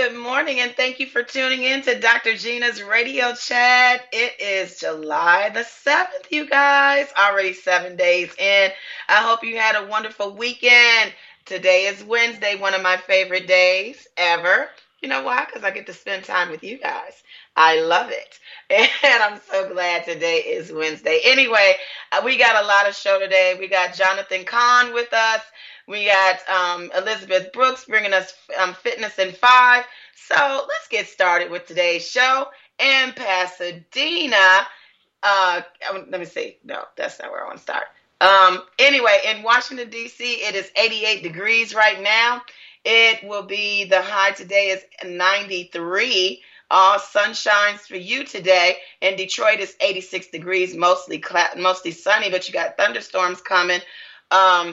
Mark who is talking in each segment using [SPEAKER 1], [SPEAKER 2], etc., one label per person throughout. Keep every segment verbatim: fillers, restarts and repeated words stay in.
[SPEAKER 1] good morning, and thank you for tuning in to Doctor Gina's radio chat. It is July the seventh, you guys. Already seven days in. I hope you had a wonderful weekend. Today is Wednesday, one of my favorite days ever. You know why? Because I get to spend time with you guys. I love it. And I'm so glad today is Wednesday. Anyway, uh, we got a lot of show today. We got Jonathan Kahn with us. We got um, Elizabeth Brooks bringing us um, Fitness in Five. So let's get started with today's show. In Pasadena, uh, let me see. No, that's not where I want to start. Um, anyway, in Washington, D C, it is eighty-eight degrees right now. It will be, the high today is ninety-three. All sunshines for you today. In Detroit, it's eighty-six degrees, mostly mostly sunny, but you got thunderstorms coming um,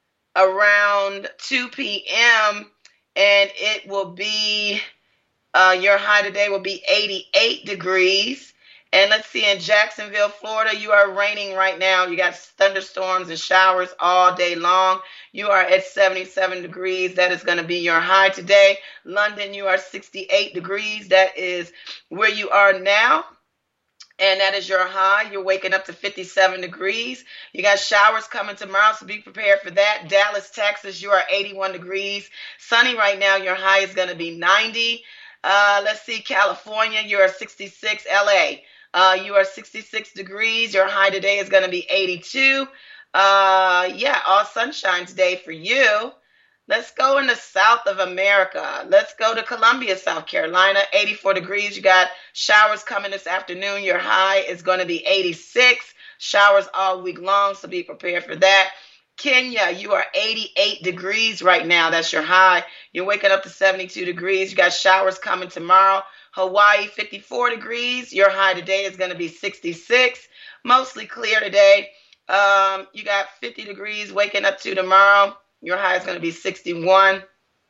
[SPEAKER 1] around two p.m. and it will be, uh, your high today will be eighty-eight degrees. And let's see, in Jacksonville, Florida, you are raining right now. You got thunderstorms and showers all day long. You are at seventy-seven degrees. That is going to be your high today. London, you are sixty-eight degrees. That is where you are now. And that is your high. You're waking up to fifty-seven degrees. You got showers coming tomorrow, so be prepared for that. Dallas, Texas, you are eighty-one degrees. Sunny right now. Your high is going to be ninety. Uh, let's see, California, you are sixty-six. L A, uh, you are sixty-six degrees. Your high today is going to be eighty-two. Uh, yeah, all sunshine today for you. Let's go in the South of America. Let's go to Columbia, South Carolina, eighty-four degrees. You got showers coming this afternoon. Your high is going to be eighty-six. Showers all week long, so be prepared for that. Kenya, you are eighty-eight degrees right now. That's your high. You're waking up to seventy-two degrees. You got showers coming tomorrow. Hawaii, fifty-four degrees. Your high today is going to be sixty-six. Mostly clear today. Um, you got fifty degrees waking up to tomorrow. Your high is going to be sixty-one.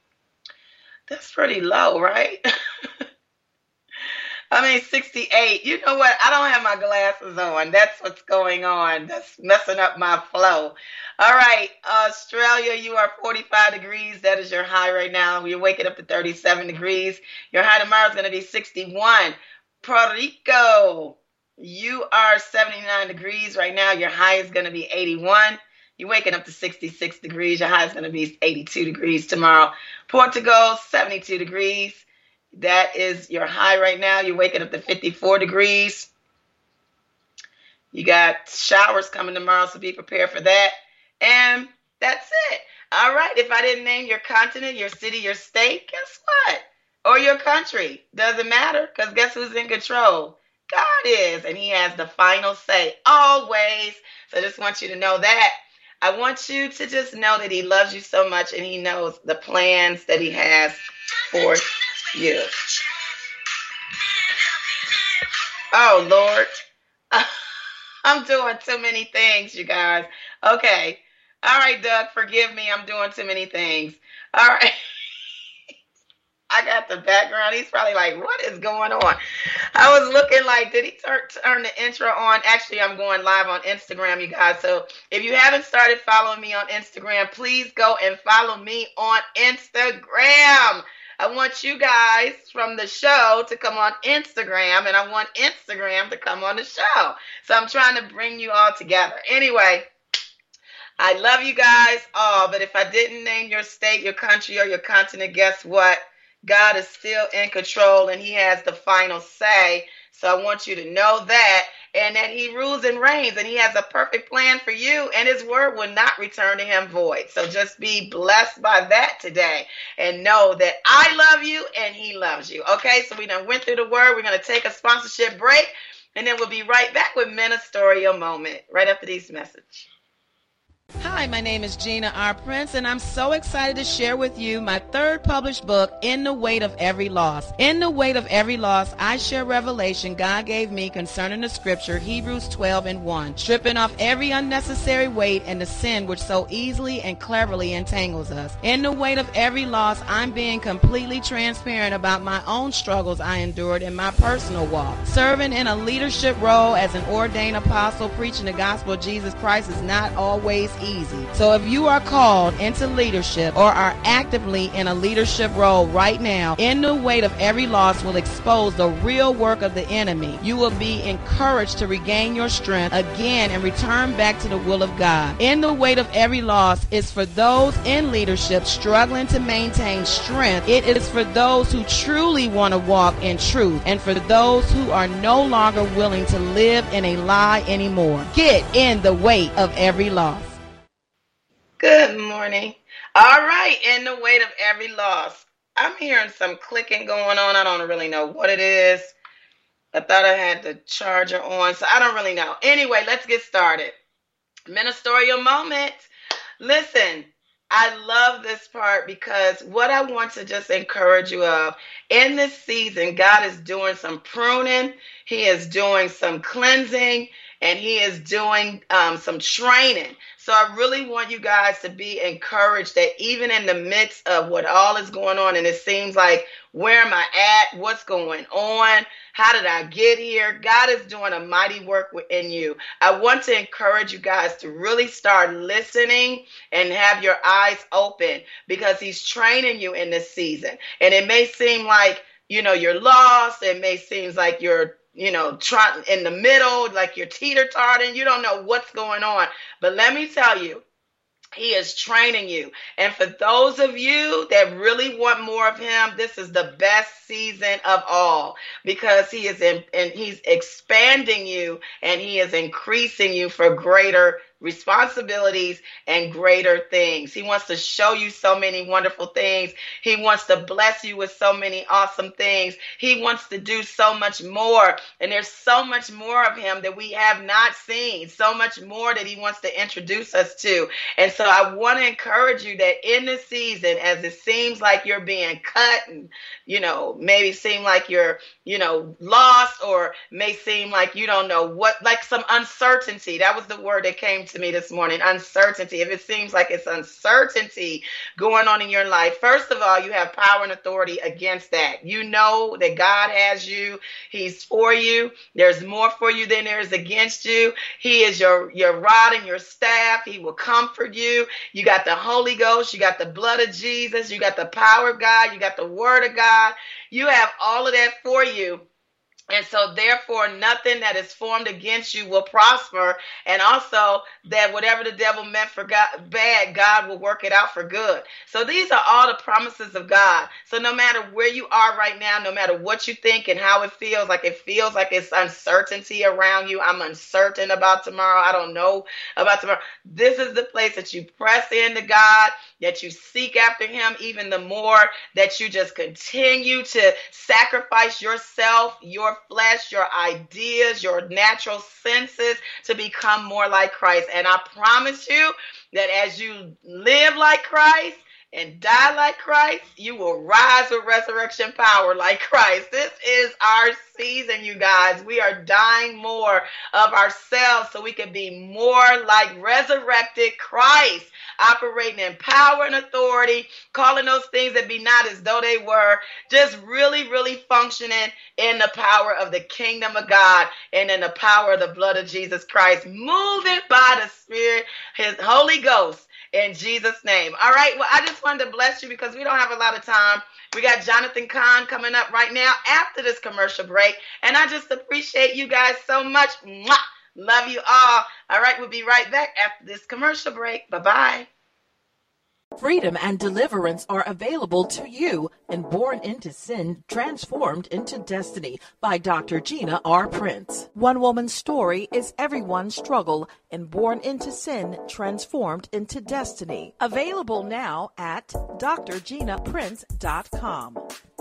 [SPEAKER 1] That's pretty low, right? I mean, sixty-eight. You know what? I don't have my glasses on. That's what's going on. That's messing up my flow. All right. Australia, you are forty-five degrees. That is your high right now. You're waking up to thirty-seven degrees. Your high tomorrow is going to be sixty-one. Puerto Rico, you are seventy-nine degrees right now. Your high is going to be eighty-one. You're waking up to sixty-six degrees. Your high is going to be eighty-two degrees tomorrow. Portugal, seventy-two degrees. That is your high right now. You're waking up to fifty-four degrees. You got showers coming tomorrow, so be prepared for that. And that's it. All right. If I didn't name your continent, your city, your state, guess what? Or your country. Doesn't matter, because guess who's in control? God is, and he has the final say always. So I just want you to know that. I want you to just know that he loves you so much, and he knows the plans that he has for you. Oh, Lord. I'm doing too many things, you guys. Okay. All right, Doug, forgive me. I'm doing too many things. All right. I got the background. He's probably like, what is going on? I was looking like, did he turn, turn the intro on? Actually, I'm going live on Instagram, you guys. So if you haven't started following me on Instagram, please go and follow me on Instagram. I want you guys from the show to come on Instagram, and I want Instagram to come on the show. So I'm trying to bring you all together. Anyway, I love you guys all, but if I didn't name your state, your country, or your continent, guess what? God is still in control, and he has the final say. So I want you to know that, and that he rules and reigns, and he has a perfect plan for you, and his word will not return to him void. So just be blessed by that today, and know that I love you and he loves you. Okay, so we done went through the word. We're going to take a sponsorship break, and then we'll be right back with Ministerial Moment right after these messages.
[SPEAKER 2] Hi, my name is Gina R. Prince, and I'm so excited to share with you my third published book, In the Weight of Every Loss. In the Weight of Every Loss, I share revelation God gave me concerning the scripture, Hebrews twelve and one, stripping off every unnecessary weight and the sin which so easily and cleverly entangles us. In the weight of every loss, I'm being completely transparent about my own struggles I endured in my personal walk. Serving in a leadership role as an ordained apostle, preaching the gospel of Jesus Christ is not always easy. So if you are called into leadership or are actively in a leadership role right now, In the Weight of Every Loss will expose the real work of the enemy. You will be encouraged to regain your strength again and return back to the will of God. In the Weight of Every Loss is for those in leadership struggling to maintain strength. It is for those who truly want to walk in truth and for those who are no longer willing to live in a lie anymore. Get in the weight of every loss.
[SPEAKER 1] Good morning. All right, In the Weight of Every Loss. I'm hearing some clicking going on. I don't really know what it is. I thought I had the charger on, so I don't really know. Anyway, let's get started. Ministerial moment. Listen, I love this part because what I want to just encourage you of, in this season, God is doing some pruning. He is doing some cleansing, and he is doing um, some training. So I really want you guys to be encouraged that even in the midst of what all is going on, and it seems like, where am I at? What's going on? How did I get here? God is doing a mighty work within you. I want to encourage you guys to really start listening and have your eyes open because he's training you in this season. And it may seem like, you know, you're lost. It may seem like you're you know, trying in the middle, like you're teeter-totting. You don't know what's going on. But let me tell you, he is training you. And for those of you that really want more of him, this is the best season of all because he is in, and he's expanding you and he is increasing you for greater responsibilities and greater things. He wants to show you so many wonderful things. He wants to bless you with so many awesome things. He wants to do so much more. And there's so much more of him that we have not seen, so much more that he wants to introduce us to. And so I want to encourage you that in this season, as it seems like you're being cut and, you know, maybe seem like you're, you know, lost or may seem like you don't know what, like some uncertainty. That was the word that came to me this morning, uncertainty. If it seems like it's uncertainty going on in your life, first of all, you have power and authority against that. You know that God has you. He's for you. There's more for you than there is against you. He is your, your rod and your staff. He will comfort you. You got the Holy Ghost. You got the blood of Jesus. You got the power of God. You got the word of God. You have all of that for you. And so therefore, nothing that is formed against you will prosper. And also that whatever the devil meant for God, bad, God will work it out for good. So these are all the promises of God. So no matter where you are right now, no matter what you think and how it feels, like it feels like it's uncertainty around you. I'm uncertain about tomorrow. I don't know about tomorrow. This is the place that you press into God, that you seek after him even the more, that you just continue to sacrifice yourself, your flesh, your ideas, your natural senses to become more like Christ. And I promise you that as you live like Christ and die like Christ, you will rise with resurrection power like Christ. This is our season, you guys. We are dying more of ourselves so we can be more like resurrected Christ, operating in power and authority, calling those things that be not as though they were, just really, really functioning in the power of the kingdom of God and in the power of the blood of Jesus Christ, moving by the Spirit, his Holy Ghost, in Jesus' name. All right. Well, I just wanted to bless you because we don't have a lot of time. We got Jonathan Kahn coming up right now after this commercial break. And I just appreciate you guys so much. Mwah! Love you all. All right. We'll be right back after this commercial break. Bye-bye.
[SPEAKER 3] Freedom and deliverance are available to you in Born into Sin, Transformed into Destiny by Doctor Gina R. Prince. One woman's story is everyone's struggle in Born into Sin, Transformed into Destiny. Available now at D R gina prince dot com.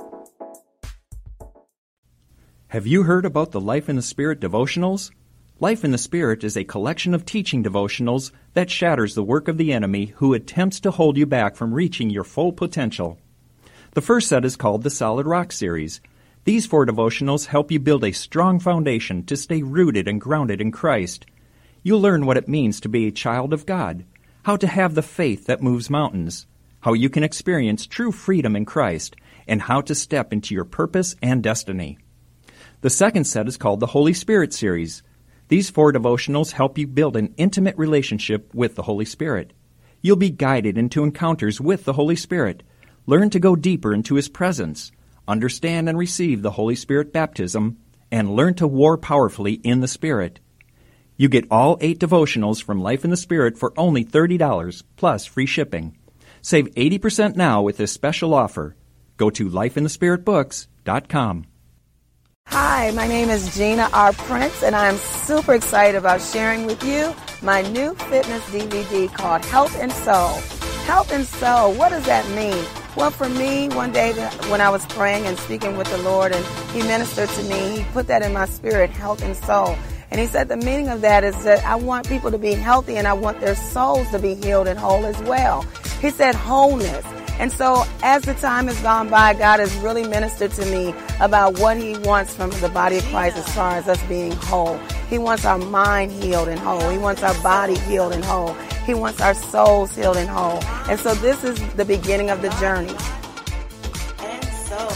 [SPEAKER 4] Have you heard about the Life in the Spirit devotionals? Life in the Spirit is a collection of teaching devotionals that shatters the work of the enemy who attempts to hold you back from reaching your full potential. The first set is called the Solid Rock Series. These four devotionals help you build a strong foundation to stay rooted and grounded in Christ. You'll learn what it means to be a child of God, how to have the faith that moves mountains, how you can experience true freedom in Christ, and how to step into your purpose and destiny. The second set is called the Holy Spirit Series. These four devotionals help you build an intimate relationship with the Holy Spirit. You'll be guided into encounters with the Holy Spirit, learn to go deeper into His presence, understand and receive the Holy Spirit baptism, and learn to war powerfully in the Spirit. You get all eight devotionals from Life in the Spirit for only thirty dollars, plus free shipping. Save eighty percent now with this special offer. Go to life in the spirit books dot com.
[SPEAKER 2] Hi, my name is Gina R. Prince, and I'm super excited about sharing with you my new fitness D V D called Health and Soul. Health and Soul, what does that mean? Well, for me, one day when I was praying and speaking with the Lord, and He ministered to me, He put that in my spirit, health and soul. And He said the meaning of that is that I want people to be healthy, and I want their souls to be healed and whole as well. He said wholeness. And so as the time has gone by, God has really ministered to me about what He wants from the body of Christ as far as us being whole. He wants our mind healed and whole. He wants our body healed and whole. He wants our souls healed and whole. And so this is the beginning of the journey.
[SPEAKER 1] And so.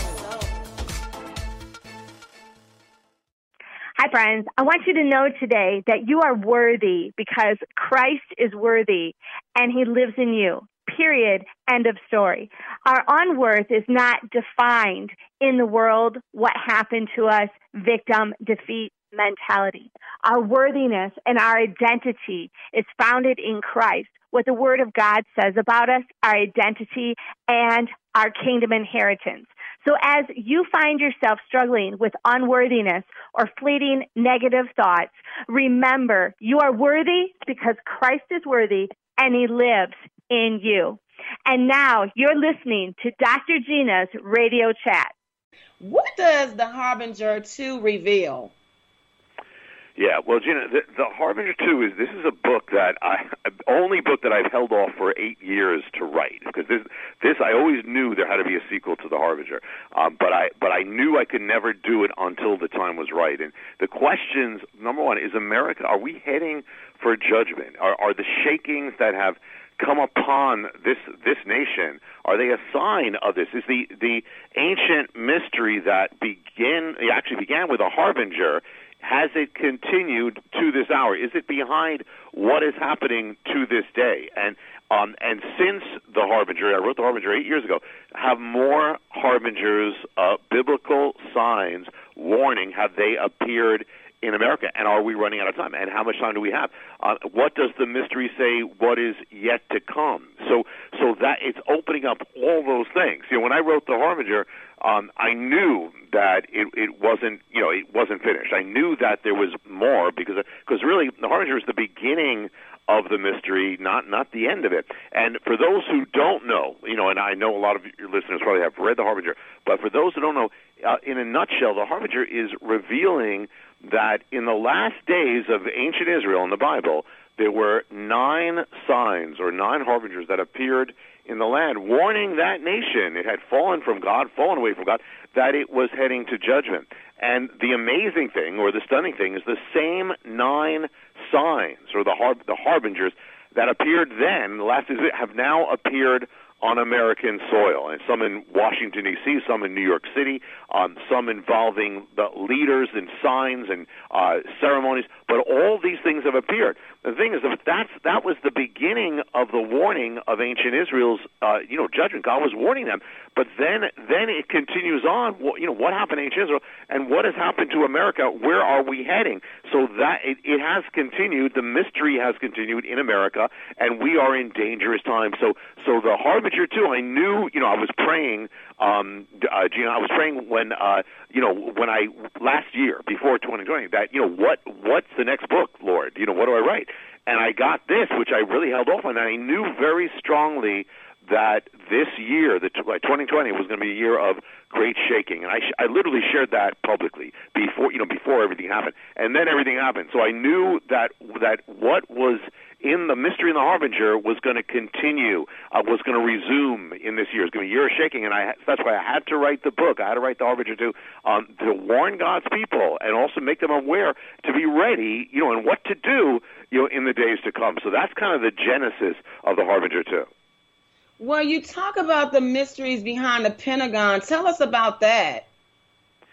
[SPEAKER 5] Hi, friends. I want you to know today that you are worthy because Christ is worthy and He lives in you. Period. End of story. Our unworth is not defined in the world, what happened to us, victim, defeat mentality. Our worthiness and our identity is founded in Christ. What the Word of God says about us, our identity, and our kingdom inheritance. So as you find yourself struggling with unworthiness or fleeting negative thoughts, remember you are worthy because Christ is worthy and He lives in you. And now you're listening to Doctor Gina's Radio Chat.
[SPEAKER 1] What does the Harbinger two reveal?
[SPEAKER 6] Yeah, well, Gina, the, the Harbinger two is this is a book that I only book that I've held off for eight years to write because this this I always knew there had to be a sequel to the Harbinger, um, but I but I knew I could never do it until the time was right. And the questions, number one, is America? Are we heading for judgment? Are are the shakings that have come upon this this nation, are they a sign of this? Is the the ancient mystery that begin actually began with a harbinger, has it continued to this hour? Is it behind what is happening to this day? And um, and since the Harbinger, I wrote the Harbinger eight years ago, have more harbingers, uh, biblical signs, warning, have they appeared in America? And are we running out of time? And how much time do we have? Uh, what does the mystery say? What is yet to come? So, so that it's opening up all those things. You know, when I wrote the Harbinger, um, I knew that it, it wasn't, you know, it wasn't finished. I knew that there was more because, because really, the Harbinger is the beginning of the mystery, not not the end of it. And for those who don't know, you know, and I know a lot of your listeners probably have read the Harbinger, but for those who don't know, uh, in a nutshell, the Harbinger is revealing that in the last days of ancient Israel in the Bible, there were nine signs or nine harbingers that appeared in the land, warning that nation, it had fallen from God, fallen away from God, that it was heading to judgment. And the amazing thing, or the stunning thing, is the same nine signs, or the har- the harbingers, that appeared then, the last days, have now appeared on American soil, and some in Washington, D C, some in New York City, um, some involving the leaders and signs and uh, ceremonies, but all these things have appeared. The thing is, that that's, that was the beginning of the warning of ancient Israel's, uh, you know, judgment. God was warning them, but then then it continues on. You know, what happened to ancient Israel, and what has happened to America? Where are we heading? So that it, it has continued. The mystery has continued in America, and we are in dangerous times. So, so the Harbinger too. I knew, you know, I was praying, um, uh, Gina. I was praying when, uh, you know, when I last year before twenty twenty that, you know, what what's the next book, Lord? You know, what do I write? And I got this, which I really held off on. And I knew very strongly that this year, the twenty twenty, was going to be a year of great shaking, and I, sh- I literally shared that publicly before, you know, before everything happened, and then everything happened. So I knew that that what was in the mystery in the Harbinger was going to continue, uh, was going to resume in this year. It's going to be a year of shaking, and I, that's why I had to write the book. I had to write the Harbinger too, um, to warn God's people and also make them aware to be ready, you know, and what to do, you know, in the days to come. So that's kind of the genesis of the Harbinger too.
[SPEAKER 1] Well, you talk about the mysteries behind the Pentagon. Tell us about that.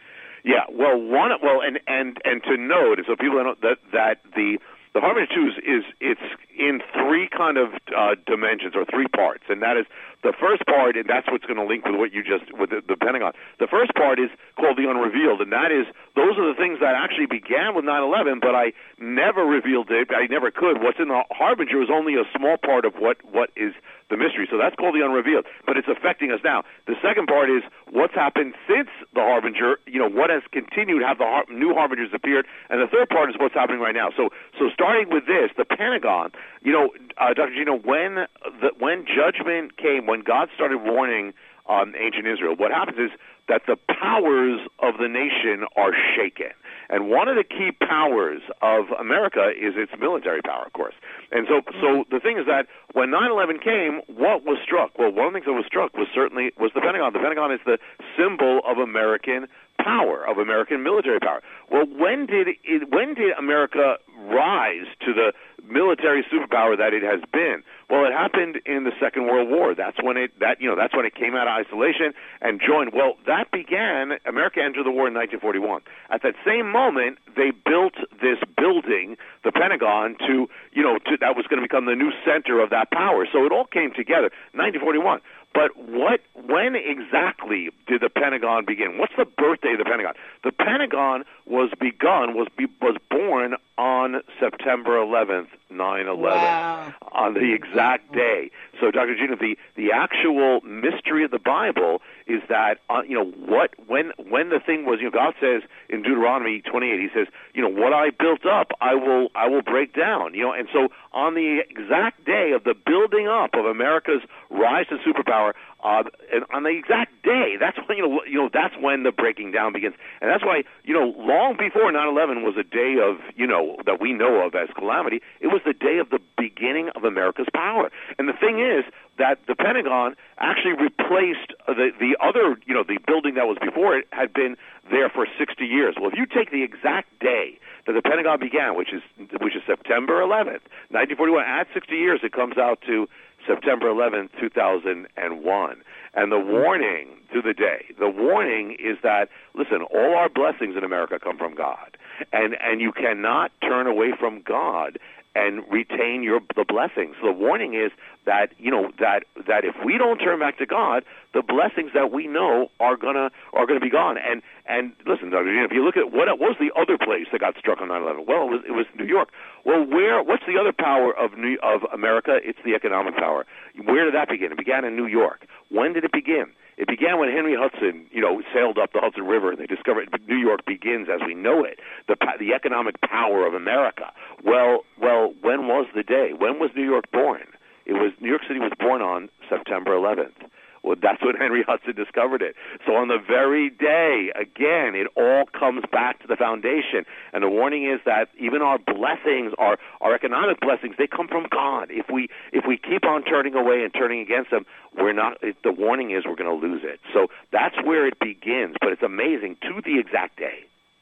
[SPEAKER 6] Yeah, well, one, well, and and and to note, so people don't know that that the the Harbinger two is, is it's in three kind of uh, dimensions or three parts, and that is the first part, and that's what's going to link with what you just with the, the Pentagon. The first part is called the Unrevealed, and that is those are the things that actually began with nine eleven, but I never revealed it. I never could. What's in the Harbinger is only a small part of what what is the mystery. So that's called the Unrevealed, but it's affecting us now. The second part is what's happened since the Harbinger, you know, what has continued, have the har- new Harbingers appeared, and the third part is what's happening right now. So so starting with this, the Pentagon, you know, uh, Doctor Gino, when the, when judgment came, when God started warning um, ancient Israel, what happens is that the powers of the nation are shaken. And one of the key powers of America is its military power, of course. And so so the thing is that when nine eleven came, what was struck? Well, one of the things that was struck was certainly was the Pentagon. The Pentagon is the symbol of American power, of American military power. Well, when did it, when did America rise to the military superpower that it has been? Well, it happened in the Second World War. That's when it that you know that's when it came out of isolation and joined. Well, that began. America entered the war in nineteen forty-one. At that same moment, they built this building, the Pentagon, to you know to, that was going to become the new center of that power. So it all came together. nineteen forty-one. But what, when exactly did the Pentagon begin? What's the birthday of the Pentagon? The Pentagon was begun, was be, was born on September eleventh, nine eleven,
[SPEAKER 1] Wow.
[SPEAKER 6] on the exact day. So, Doctor Gino, the, the actual mystery of the Bible is that, uh, you know, what when when the thing was, you know, God says in Deuteronomy twenty-eight, He says, you know, what I built up, I will I will break down. You know, and so on the exact day of the building up of America's rise to superpower, uh, and on the exact day, that's when you know you know that's when the breaking down begins, and that's why you know long before nine eleven was a day of you know that we know of as calamity, it was the day of the beginning of America's power. And the thing is that the Pentagon actually replaced the the other you know the building that was before it had been there for sixty years. Well, if you take the exact day that the Pentagon began, which is which is September eleventh, nineteen forty-one, add sixty years, it comes out to September eleventh, two thousand one. And the warning to the day, the warning is that, listen, all our blessings in America come from God. And and you cannot turn away from God and retain your the blessings. The warning is that, you know, that that if we don't turn back to God, the blessings that we know are gonna are gonna be gone. And and listen, Doctor Gino, if you look at what, what was the other place that got struck on nine eleven? Well, it was it was New York. Well, where what's the other power of New, of America? It's the economic power. Where did that begin? It began in New York. When did it begin? It began when Henry Hudson, you know, sailed up the Hudson River, and they discovered New York begins as we know it, the the economic power of America. Well, well, when was the day? When was New York born? It was New York City was born on September eleventh. Well, that's when Henry Hudson discovered it. So on the very day, again, it all comes back to the foundation. And the warning is that even our blessings, our, our economic blessings, they come from God. If we if we keep on turning away and turning against them, we're not. It, the warning is we're going to lose it. So that's where it begins. But it's amazing to the exact day.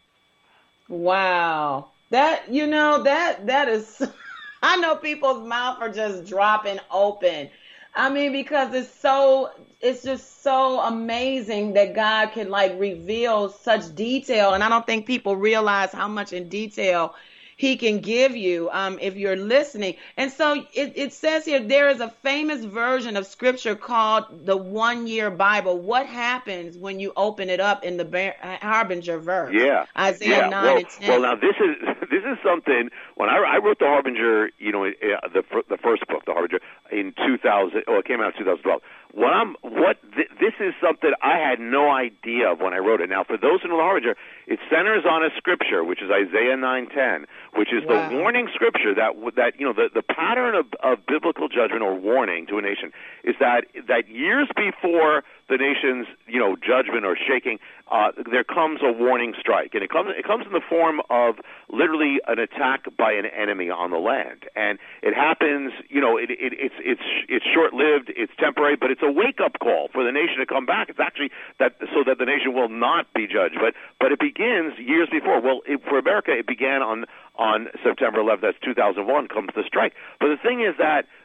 [SPEAKER 1] Wow. That, you know, that that is, I know people's mouths are just dropping open. I mean, because it's so, it's just so amazing that God can like reveal such detail. And I don't think people realize how much in detail He can give you um, if you're listening. And so it, it says here, there is a famous version of scripture called the one year Bible. What happens when you open it up in the Bar- Harbinger verse?
[SPEAKER 6] Yeah.
[SPEAKER 1] Isaiah
[SPEAKER 6] yeah.
[SPEAKER 1] nine
[SPEAKER 6] well,
[SPEAKER 1] and ten.
[SPEAKER 6] Well, now this is, this is something, when I, I wrote the Harbinger, you know, the, the first book, the Harbinger, in two thousand, oh, it came out in two thousand twelve. What I'm, what th- this is something I had no idea of when I wrote it. Now, for those who know the Harbinger, it centers on a scripture, which is Isaiah nine ten, which is
[SPEAKER 1] Wow.
[SPEAKER 6] the warning scripture that that you know the, the pattern of, of biblical judgment or warning to a nation is that that years before the nation's you know judgment or shaking, uh, there comes a warning strike, and it comes it comes in the form of literally an attack by an enemy on the land, and it happens. You know, it, it, it's it's it's short lived, it's temporary, but it's a wake up call for the nation to come back. It's actually that so that the nation will not be judged, but but it begins years before. Well, it, for America, it began on on September eleventh. That's two thousand one. Comes the strike. But the thing is that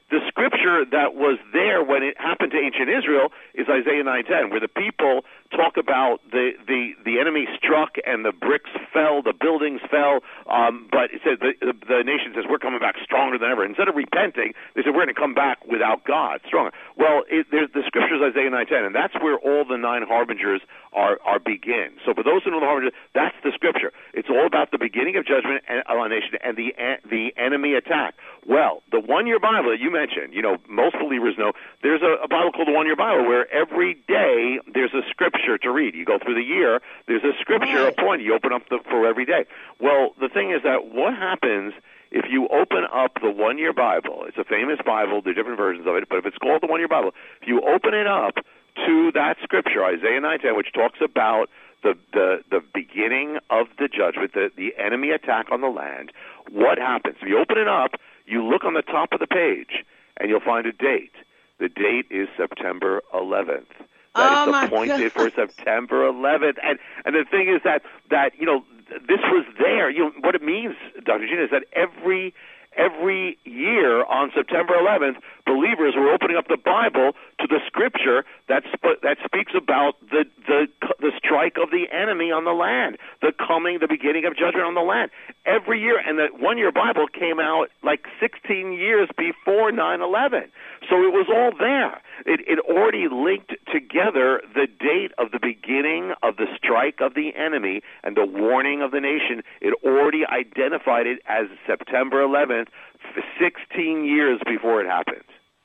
[SPEAKER 6] the scripture that was there when it happened to ancient Israel is Isaiah nine ten, where the people talk about the, the, the enemy struck and the bricks fell, the buildings fell, um, but it says the, the, the nation says, we're coming back stronger than ever. Instead of repenting, they said, we're going to come back without God, stronger. Well, it, there's, the scripture is Isaiah nine ten, and that's where all the nine harbingers are, are begin. So for those who know the harbingers, that's the scripture. It's all about the beginning of judgment on a nation and the, the enemy attack. Well, the one-year Bible that you mentioned, you know, most believers know, there's a, a Bible called the One-Year Bible where every day there's a scripture to read. You go through the year, there's a scripture
[SPEAKER 1] right.
[SPEAKER 6] appointed. You open up the, for every day. Well, the thing is that what happens if you open up the One-Year Bible? It's a famous Bible. There are different versions of it, but if it's called the One-Year Bible, if you open it up to that scripture, Isaiah nine ten, which talks about the, the, the beginning of the judgment, the, the enemy attack on the land, what happens? If you open it up, you look on the top of the page, and you'll find a date. The date is September eleventh. That
[SPEAKER 1] oh
[SPEAKER 6] is appointed for September eleventh. And and the thing is that, that you know, this was there. You know, what it means, Doctor Gina, is that every every year on September eleventh, believers were opening up the Bible to the scripture that sp- that speaks about the, the the strike of the enemy on the land, the coming, the beginning of judgment on the land. Every year, and that one-year Bible came out like sixteen years before nine eleven. So it was all there. It, it already linked together the date of the beginning of the strike of the enemy and the warning of the nation. It already identified it as September eleventh, sixteen years before it happened.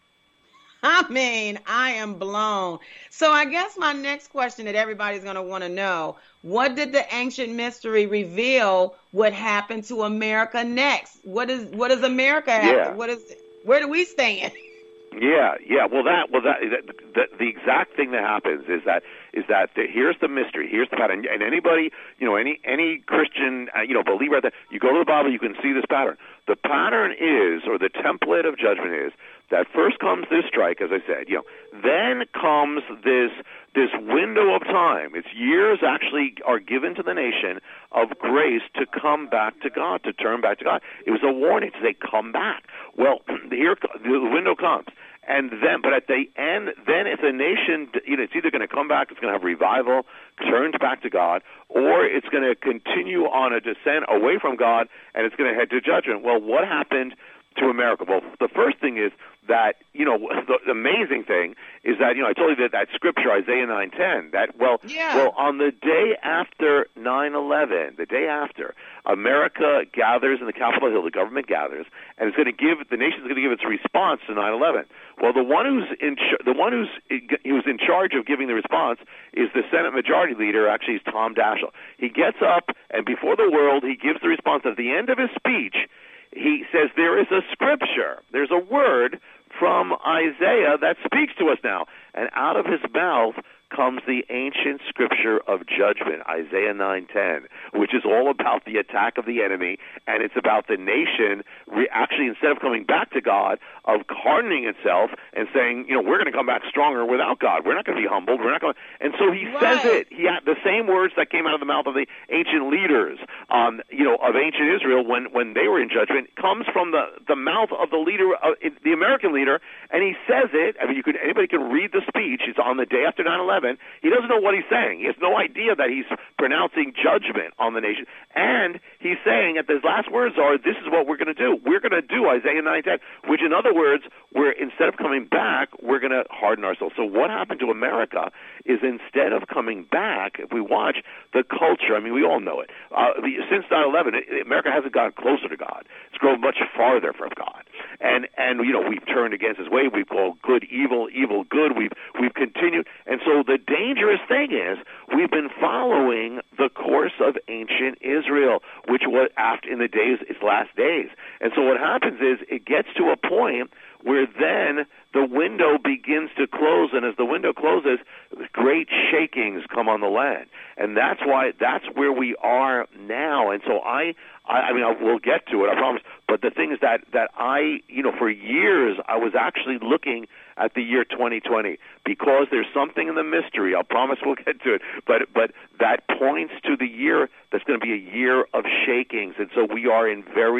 [SPEAKER 2] I mean, I am blown. So I guess my next question that everybody's going to want to know, what did the ancient mystery reveal would happen to America next? What is what does America have?
[SPEAKER 6] Yeah.
[SPEAKER 2] What is where do we stand?
[SPEAKER 6] Yeah, yeah. Well, that, well, that, the, the exact thing that happens is that is that the, here's the mystery, here's the pattern, and anybody, you know, any any Christian, uh, you know, believer that you go to the Bible, you can see this pattern. The pattern is, or the template of judgment is, that first comes this strike, as I said, you know, then comes this this window of time. It's years actually are given to the nation of grace to come back to God, to turn back to God. It was a warning to say, come back. Well, here the window comes. And then, but at the end, then if the nation, you know, it's either going to come back, it's going to have revival, turned back to God, or it's going to continue on a descent away from God, and it's going to head to judgment. Well, what happened to America? Well, the first thing is that, you know, the amazing thing is that, you know, I told you that that scripture, Isaiah nine ten, that, well,
[SPEAKER 2] yeah.
[SPEAKER 6] well, on the day after nine eleven, the day after, America gathers in the Capitol Hill, the government gathers, and it's going to give, the nation's going to give its response to nine eleven. Well, the one who's in, the one who's, who's in charge of giving the response is the Senate Majority Leader, actually is Tom Daschle. He gets up, and before the world, he gives the response. At the end of his speech, he says there is a scripture, there's a word from Isaiah that speaks to us now. And out of his mouth comes the ancient scripture of judgment, Isaiah nine ten, which is all about the attack of the enemy, and it's about the nation re- actually, instead of coming back to God, of hardening itself and saying, you know, we're going to come back stronger without God. We're not going to be humbled. We're not going to. And so he
[SPEAKER 2] Right.
[SPEAKER 6] says it. He had the same words that came out of the mouth of the ancient leaders, um, you know, of ancient Israel when, when they were in judgment, comes from the, the mouth of the leader, uh, the American leader, and he says it. I mean, you could anybody can read the speech. It's on the day after nine eleven. He doesn't know what he's saying. He has no idea that he's pronouncing judgment on the nation. And he's saying that his last words are, this is what we're going to do. We're going to do Isaiah nine ten, which in other words, we're instead of coming back, we're going to harden ourselves. So what happened to America is instead of coming back, if we watch the culture, I mean, we all know it. Uh, since nine eleven, America hasn't gotten closer to God. It's grown much farther from God. And, and you know, we've turned against his way. We've called good evil, evil good. We've, we've continued. And so the dangerous thing is we've been following the course of ancient Israel, which was after in the days, its last days. And so what happens is it gets to a point where then the window begins to close, and as the window closes, great shakings come on the land. And that's why, that's where we are now. And so I, I, I mean, I, we'll get to it, I promise. But the thing is that, that I, you know, for years, I was actually looking at the year twenty twenty because there's something in the mystery. I'll promise we'll get to it. But, but that points to the year that's going to be a year of shakings. And so we are in very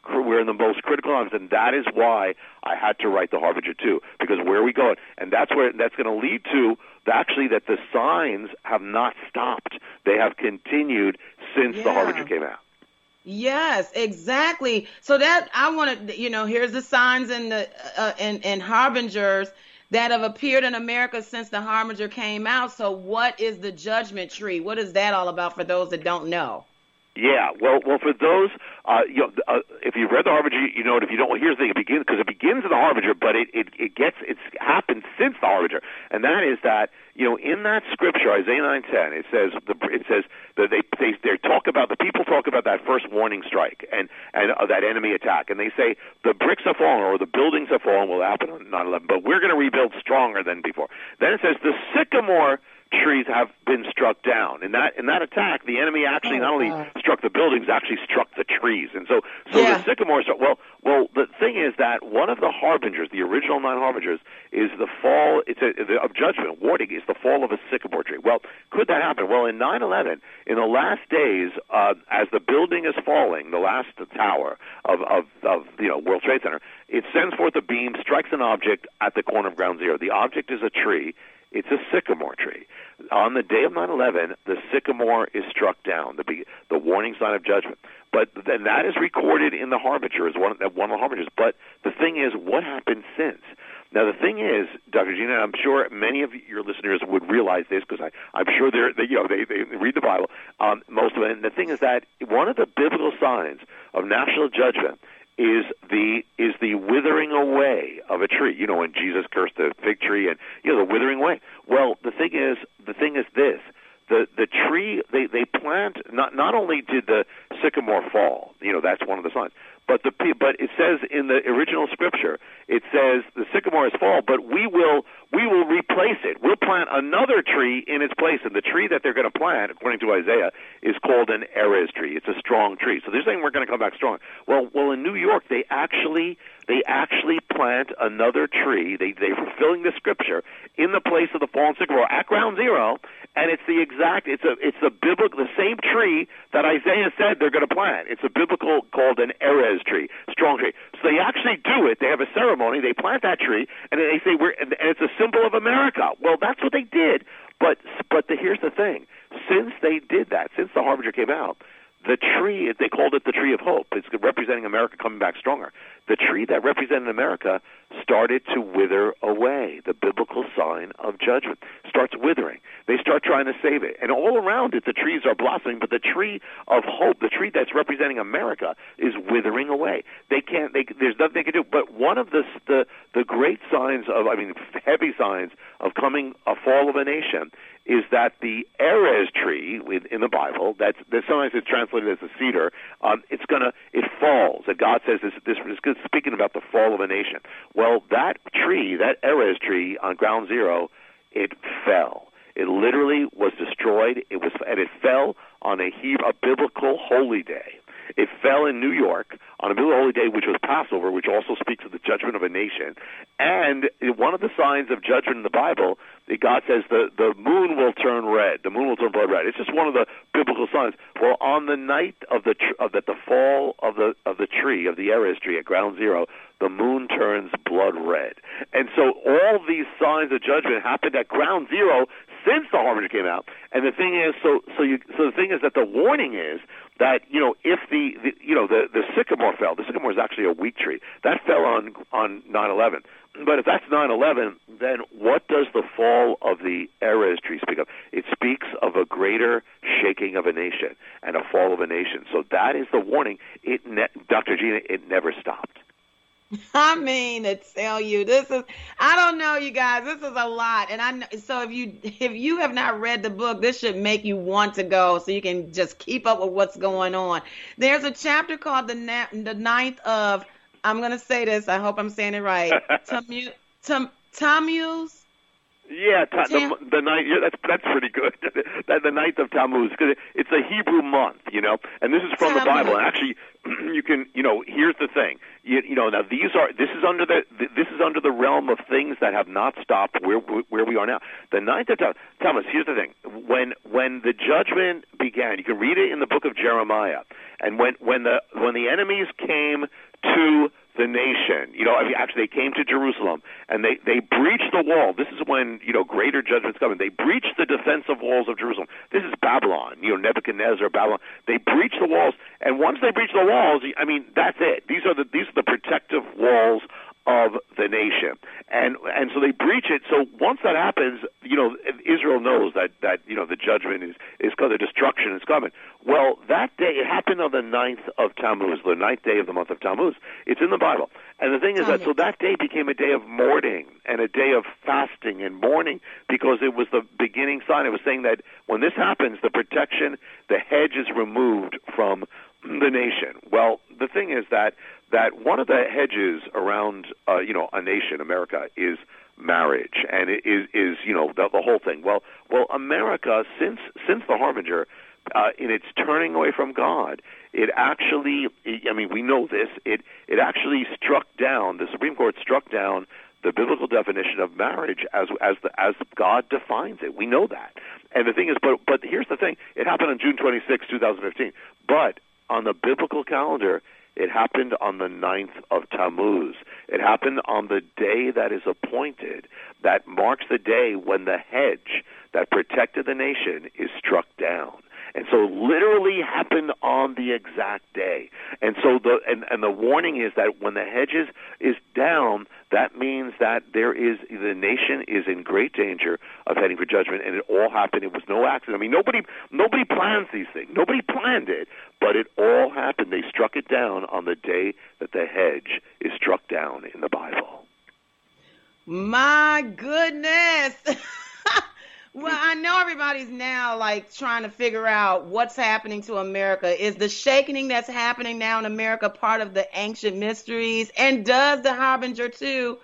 [SPEAKER 6] we're in the most critical times, and that is why I had to write the Harbinger too, because where are we going? And that's where that's going to lead to actually that the signs have not stopped; they have continued since
[SPEAKER 2] yeah.
[SPEAKER 6] the Harbinger came out.
[SPEAKER 2] Yes, exactly. So that I want to, you know, here's the signs and the uh, and and harbingers that have appeared in America since the Harbinger came out. So what is the judgment tree? What is that all about for those that don't know?
[SPEAKER 6] Yeah, well, well, for those, uh, you know, uh, if you've read the Harbinger, you know it. If you don't, well, here's the thing: it begins because it begins in the Harbinger, but it, it it gets it's happened since the Harbinger, and that is that you know in that scripture Isaiah nine ten it says the it says that they they they talk about the people talk about that first warning strike and and uh, that enemy attack, and they say the bricks have fallen or the buildings have fallen will happen on nine eleven, but we're going to rebuild stronger than before. Then it says the sycamore trees have been struck down. In that in that attack, the enemy actually not only struck the buildings, actually struck the trees. And so, so
[SPEAKER 2] yeah.
[SPEAKER 6] the sycamore. Well, well, the thing is that one of the harbingers, the original nine harbingers, is the fall. It's a, the, of judgment. Warning is the fall of a sycamore tree. Well, could that happen? Well, in nine eleven, in the last days, uh, as the building is falling, the last tower of, of of you know World Trade Center, it sends forth a beam, strikes an object at the corner of Ground Zero. The object is a tree. It's a sycamore tree. On the day of nine eleven, the sycamore is struck down, the the warning sign of judgment. But then that is recorded in the Harbinger as one of, one of the Harbingers. But the thing is, what happened since? Now, the thing is, Doctor Gina, I'm sure many of your listeners would realize this because I'm sure they're, they, you know, they, they read the Bible, um, most of it. And the thing is that one of the biblical signs of national judgment is the is the withering away of a tree. You know, when Jesus cursed the fig tree and, you know, the withering away. Well, the thing is, the thing is this. The the tree, they, they plant, not not only did the sycamore fall, you know, that's one of the signs, but the but it says in the original scripture, it says the sycamore has fallen, but we will we will replace it. We'll plant another tree in its place, and the tree that they're going to plant, according to Isaiah, is called an Erez tree. It's a strong tree. So they're saying we're going to come back strong. Well, well, in New York, they actually they actually plant another tree. They they're fulfilling the scripture in the place of the fallen sycamore at Ground Zero, and it's the exact it's a it's the biblical the same tree that Isaiah said they're going to plant. It's a biblical called an Erez tree, strong tree. So they actually do it. They have a ceremony. They plant that tree, and they say we're and it's a symbol of America. Well, that's what they did. But but the, here's the thing: since they did that, since the Harbinger came out, the tree, they called it the tree of hope. It's representing America coming back stronger. The tree that represented America started to wither away. The biblical sign of judgment starts withering. They start trying to save it. And all around it, the trees are blossoming, but the tree of hope, the tree that's representing America, is withering away. They can't, they, there's nothing they can do. But one of the, the, the great signs of, I mean, heavy signs of coming a fall of a nation is that the Erez tree in the Bible, that's, that sometimes it's translated as a cedar, um, it's gonna, it falls. And God says this, this is speaking about the fall of a nation. Well, that tree, that Erez tree on Ground Zero, it fell. It literally was destroyed. It was, and it fell on a, Hebrew, a biblical holy day. It fell in New York on a biblical holy day, which was Passover, which also speaks of the judgment of a nation. And one of the signs of judgment in the Bible, God says the, the moon will turn red. The moon will turn blood red. It's just one of the biblical signs. Well, on the night of the tr- of the, the fall of the of the tree, of the Erez tree at Ground Zero, the moon turns blood red. And so all these signs of judgment happened at Ground Zero since the Harbinger came out. And the thing is, so so you so the thing is that the warning is that, you know, if the, the you know the, the sycamore fell, the sycamore is actually a weak tree that fell on on nine eleven. But if that's nine eleven, then what does the fall of the Erez tree speak of? It speaks of a greater shaking of a nation and a fall of a nation. So that is the warning. It, ne- Doctor Gina, it never stopped.
[SPEAKER 2] I mean, to tell you, this is, I don't know, you guys, this is a lot. And I know, so if you, if you have not read the book, this should make you want to go so you can just keep up with what's going on. There's a chapter called the, na- the ninth of, I'm going to say this, I hope I'm saying it right, Tamu, Tam, Tammuz.
[SPEAKER 6] Yeah, ta- the, the night. Yeah, that's that's pretty good. the, the ninth of Tammuz, because it's a Hebrew month, you know. And this is from Tammuz. The Bible. And actually, you can, you know. Here's the thing. You, you know, now these are. This is under the. This is under the realm of things that have not stopped where where we are now. The ninth of Tammuz. Here's the thing. When when the judgment began, you can read it in the book of Jeremiah. And when when the when the enemies came to the nation, you know, I mean, actually they came to Jerusalem and they, they breached the wall. This is when, you know, greater judgment's coming. They breached the defensive walls of Jerusalem. This is Babylon, you know, Nebuchadnezzar, Babylon. They breached the walls, and once they breach the walls, I mean, that's it. These are the these are the protective walls of the nation. And and so they breach it. So once that happens, you know, Israel knows that, that you know, the judgment is, is coming, the destruction is coming. Well, that day, it happened on the ninth of Tammuz, the ninth day of the month of Tammuz. It's in the Bible. And the thing is that, so that day became a day of mourning and a day of fasting and mourning, because it was the beginning sign. It was saying that when this happens, the protection, the hedge is removed from the nation. Well, the thing is that that one of the hedges around, uh, you know, a nation, America, is marriage, and it is, is you know, the, the whole thing. Well, well, America, since since the Harbinger, uh, in its turning away from God, it actually, I mean, we know this, it it actually struck down, the Supreme Court struck down the biblical definition of marriage as as the, as God defines it. We know that. And the thing is, but but here's the thing, it happened on June twenty-sixth, twenty fifteen, but on the biblical calendar, it happened on the ninth of Tammuz. It happened on the day that is appointed, that marks the day when the hedge that protected the nation is struck down. And so literally happened on the exact day. And so the and, and the warning is that when the hedge is, is down, that means that there is the nation is in great danger of heading for judgment, and it all happened. It was no accident. I mean, nobody nobody plans these things. Nobody planned it, but it all happened. They struck it down on the day that the hedge is struck down in the Bible.
[SPEAKER 2] My goodness. Well, I know everybody's now like trying to figure out what's happening to America. Is the shaking that's happening now in America part of the ancient mysteries? And does the Harbinger too,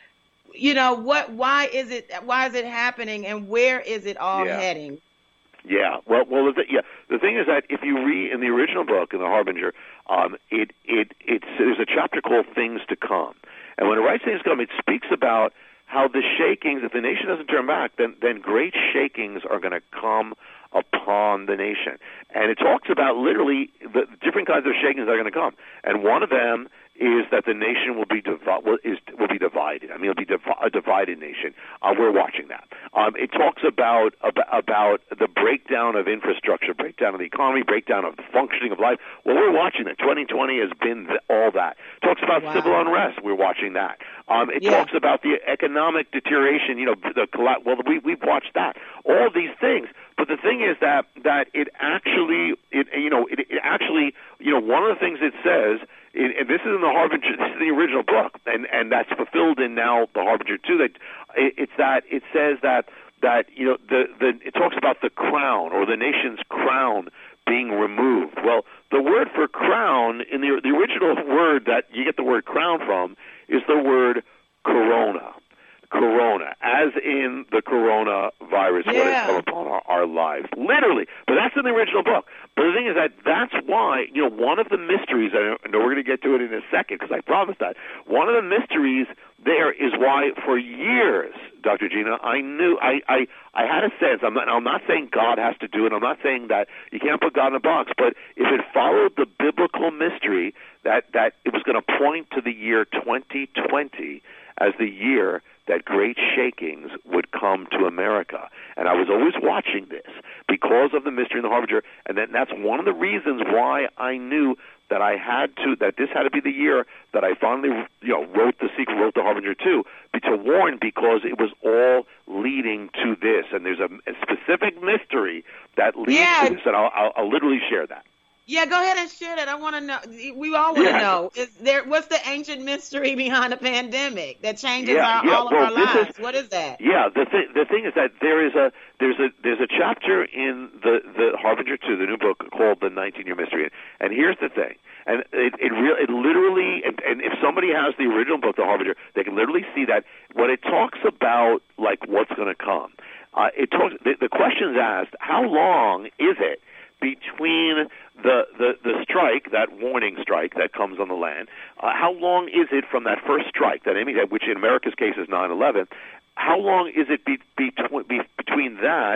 [SPEAKER 2] you know, what, why is it, why is it happening, and where is it all
[SPEAKER 6] yeah.
[SPEAKER 2] heading?
[SPEAKER 6] Yeah, well, well, the, yeah. The thing is that if you read in the original book, in the Harbinger, um, it, it, it's, there's a chapter called Things to Come. And when it writes Things to Come, it speaks about how the shakings, if the nation doesn't turn back, then, then great shakings are going to come upon the nation. And it talks about literally the different kinds of shakings that are going to come. And one of them is that the nation will be divi- will, is, will be divided. I mean, it'll be div- a divided nation. Uh, we're watching that. Um, it talks about, about about the breakdown of infrastructure, breakdown of the economy, breakdown of the functioning of life. Well, we're watching that. twenty twenty has been th- all that. It talks about wow. civil unrest. We're watching that. Um, it yeah. talks about the economic deterioration. You know, the colla- well, we we've watched that. All these things. But the thing is that that it actually, it you know, it, it actually, you know, one of the things it says. It, and this is in the Harbinger, this is the original book, and, and that's fulfilled in now the Harbinger too. That it, it's that it says that that you know the the it talks about the crown, or the nation's crown, being removed. Well, the word for crown in the the original word that you get the word crown from is the word corona. Corona, as in the coronavirus,
[SPEAKER 2] yeah.
[SPEAKER 6] what has come upon our, our lives, literally. But that's in the original book. But the thing is that that's why, you know, one of the mysteries, and I know we're going to get to it in a second because I promised that, one of the mysteries there is why for years, Doctor Gina, I knew, I, I, I had a sense, I'm not, I'm not saying God has to do it, I'm not saying that you can't put God in a box, but if it followed the biblical mystery, that, that it was going to point to the year twenty twenty as the year that great shakings would come to America. And I was always watching this because of the mystery in the Harbinger, and then that's one of the reasons why I knew that I had to, that this had to be the year that I finally, you know, wrote the sequel, wrote the Harbinger two, to warn, because it was all leading to this. And there's a, a specific mystery that leads
[SPEAKER 2] yeah.
[SPEAKER 6] to this, and I'll, I'll, I'll literally share that.
[SPEAKER 2] Yeah, go ahead and share that. I want to know. We all want to
[SPEAKER 6] yeah.
[SPEAKER 2] know. Is there? What's the ancient mystery behind the pandemic that changes
[SPEAKER 6] yeah,
[SPEAKER 2] our,
[SPEAKER 6] yeah.
[SPEAKER 2] all of
[SPEAKER 6] well,
[SPEAKER 2] our lives?
[SPEAKER 6] Is,
[SPEAKER 2] what is that?
[SPEAKER 6] Yeah, the th- the thing is that there is a there's a there's a chapter in the the Harbinger two, the new book, called The nineteen-Year Mystery. And here's the thing, and it it, re- it literally, and, and if somebody has the original book, The Harbinger, they can literally see that when it talks about like what's going to come. Uh, it talks. The, the question is asked: how long is it between the, the, the strike, that warning strike that comes on the land, uh, how long is it from that first strike, that which in America's case is nine eleven, how long is it be, be, be, between that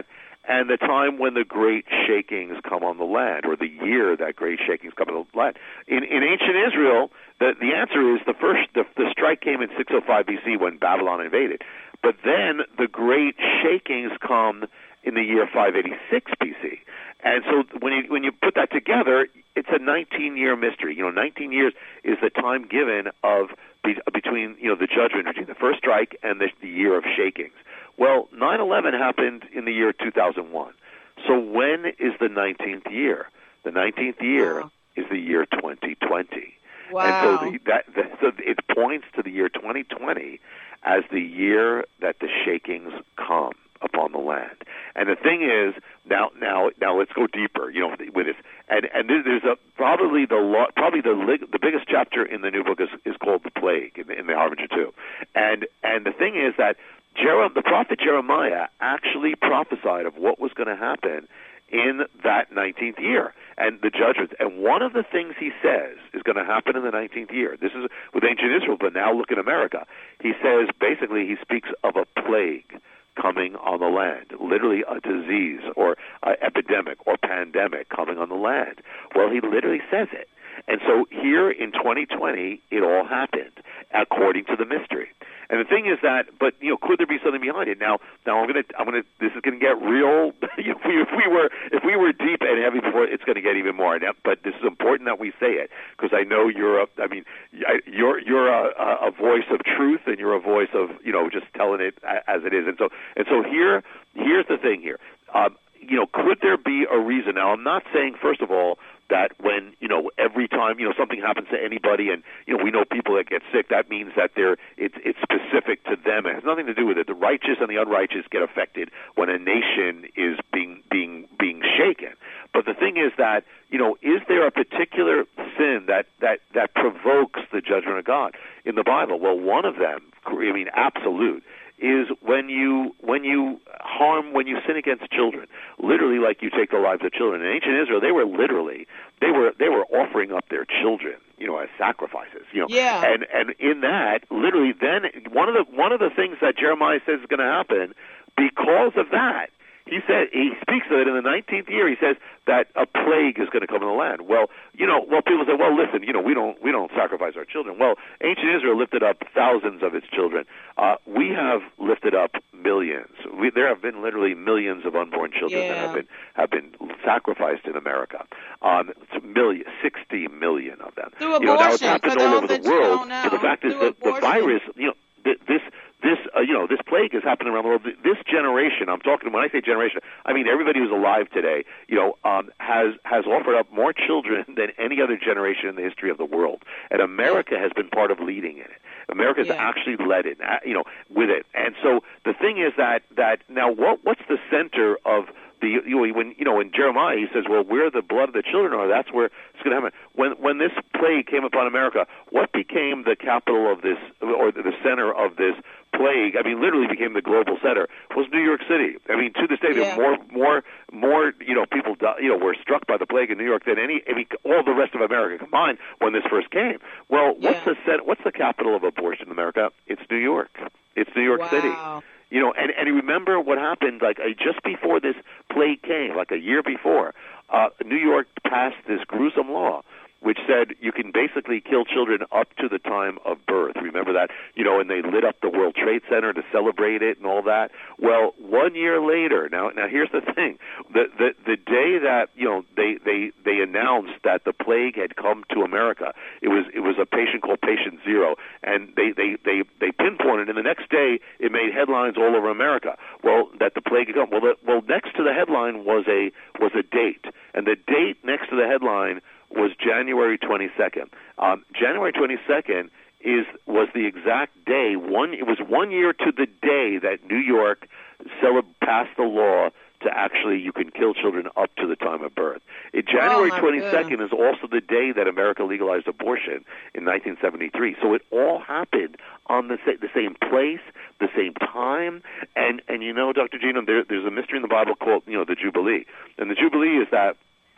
[SPEAKER 6] and the time when the great shakings come on the land, or the year that great shakings come on the land. In, in ancient Israel, the, the answer is the first, the, the strike came in six oh five B C when Babylon invaded. But then the great shakings come in the year five eighty-six B C. And so when you, when you put that together, it's a nineteen-year mystery. You know, nineteen years is the time given of be, between, you know, the judgment between the first strike and the, the year of shakings. Well, nine eleven happened in the year two thousand one. So when is the nineteenth year? The nineteenth year wow. is the year twenty twenty.
[SPEAKER 2] Wow.
[SPEAKER 6] And so, the, that, that, so it points to the year twenty twenty as the year that the shakings come upon the land. And the thing is, now, now, now, let's go deeper. You know, with this, and and there's a probably the probably the the biggest chapter in the new book is, is called the plague in the, in the Harbinger two, and and the thing is that Jeremiah, the prophet Jeremiah actually prophesied of what was going to happen in that nineteenth year and the judgments. And one of the things he says is going to happen in the nineteenth year. This is with ancient Israel, but now look at America. He says, basically, he speaks of a plague coming on the land, literally a disease or an epidemic or pandemic coming on the land. Well, he literally says it. And so here in twenty twenty, it all happened according to the mystery. And the thing is that, but you know, could there be something behind it? Now, now I'm gonna, I'm gonna. This is gonna get real. if, we, if we were, if we were deep and heavy before, it's gonna get even more. Now, but this is important that we say it because I know you're a. I mean, you're you're a, a voice of truth and you're a voice of, you know, just telling it as it is. And so, and so here, here's the thing here. Um, you know, could there be a reason? Now, I'm not saying, first of all, that when, you know, every time, you know, something happens to anybody and, you know, we know people that get sick, that means that they're, it's, it's specific to them. It has nothing to do with it. The righteous and the unrighteous get affected when a nation is being, being, being shaken. But the thing is that, you know, is there a particular sin that, that, that provokes the judgment of God in the Bible? Well, one of them, I mean, absolute, is when you when you harm, when you sin against children, literally like you take the lives of children. In ancient Israel, they were literally they were they were offering up their children, you know, as sacrifices. You know,
[SPEAKER 2] yeah.
[SPEAKER 6] And and in that, literally, then one of the one of the things that Jeremiah says is going to happen because of that. He said, he speaks of it in the nineteenth year. He says that a plague is going to come in the land. Well, you know, well, people say, well, listen, you know, we don't, we don't sacrifice our children. Well, ancient Israel lifted up thousands of its children. Uh, we have lifted up millions. We, there have been literally millions of unborn children
[SPEAKER 2] yeah.
[SPEAKER 6] that have been have been sacrificed in America. Um, million, sixty million of them.
[SPEAKER 2] Through
[SPEAKER 6] you know, now it's
[SPEAKER 2] abortion,
[SPEAKER 6] happened
[SPEAKER 2] for
[SPEAKER 6] all over
[SPEAKER 2] those
[SPEAKER 6] the
[SPEAKER 2] that you
[SPEAKER 6] world.
[SPEAKER 2] don't know.
[SPEAKER 6] But the fact is
[SPEAKER 2] Through
[SPEAKER 6] that the
[SPEAKER 2] abortion.
[SPEAKER 6] virus, you know, th- this. This, uh, you know, this plague is happening around the world. This generation, I'm talking, when I say generation, I mean everybody who's alive today, you know, um, has, has offered up more children than any other generation in the history of the world. And America has been part of leading in it. America has
[SPEAKER 2] yeah.
[SPEAKER 6] actually led it, you know, with it. And so the thing is that, that now what, what's the center of the, you know, when, you know, in Jeremiah, he says, well, where the blood of the children are, that's where it's going to happen. When, when this plague came upon America, what became the capital of this, or the center of this plague, I mean, literally became the global center, was New York City. I mean, to this day,
[SPEAKER 2] yeah.
[SPEAKER 6] there are more, more, more, you know, people, you know, were struck by the plague in New York than any, I mean, all the rest of America combined when this first came. Well, what's
[SPEAKER 2] yeah.
[SPEAKER 6] the set, what's the capital of abortion in America? It's New York. It's New York
[SPEAKER 2] wow.
[SPEAKER 6] City. You know, and, and remember what happened, like, uh, just before this plague came, like a year before, uh, New York passed this gruesome law, which said you can basically kill children up to the time of birth. Remember that? You know, and they lit up the World Trade Center to celebrate it and all that. Well, one year later, now now here's the thing. The the, the day that, you know, they, they, they announced that the plague had come to America, it was it was a patient called Patient Zero, and they, they, they, they pinpointed, and the next day it made headlines all over America. Well, that the plague had come. Well, the, well, next to the headline was a was a date, and the date next to the headline was January twenty-second. Um, January twenty-second is was the exact day. One it was one year to the day that New York cele- passed the law to actually you can kill children up to the time of birth. It, January twenty-second is also the day that America legalized abortion in nineteen seventy-three. So it all happened on the, sa- the same place, the same time. And and you know, Doctor Gino, there, there's a mystery in the Bible called, you know, the Jubilee. And the Jubilee is that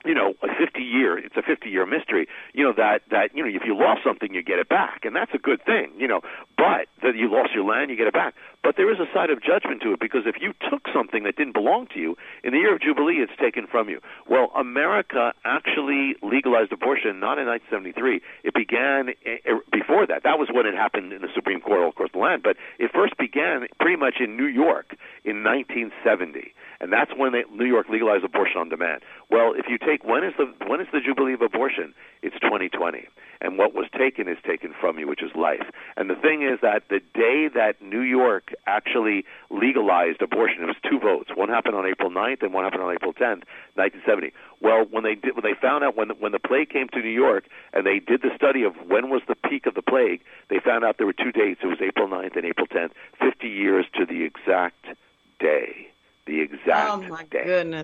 [SPEAKER 6] you know, a fifty-year, it's a fifty-year mystery, you know, that, that, you know, if you lost something, you get it back, and that's a good thing, you know, but that you lost your land, you get it back. But there is a side of judgment to it, because if you took something that didn't belong to you, in the year of Jubilee, it's taken from you. Well, America actually legalized abortion not in nineteen seventy-three. It began before that. That was when it happened in the Supreme Court all across the land, but it first began pretty much in New York in nineteen seventy. And that's when they, New York legalized abortion on demand. Well, if you take, when is the when is the Jubilee of abortion? It's twenty twenty. And what was taken is taken from you, which is life. And the thing is that the day that New York actually legalized abortion, it was two votes. One happened on April ninth and one happened on April tenth, nineteen seventy. Well, when they did, when they found out when the, when the plague came to New York and they did the study of when was the peak of the plague, they found out there were two dates. It was April ninth and April tenth, fifty years to the exact day. The exact
[SPEAKER 2] Oh, my
[SPEAKER 6] day.
[SPEAKER 2] goodness.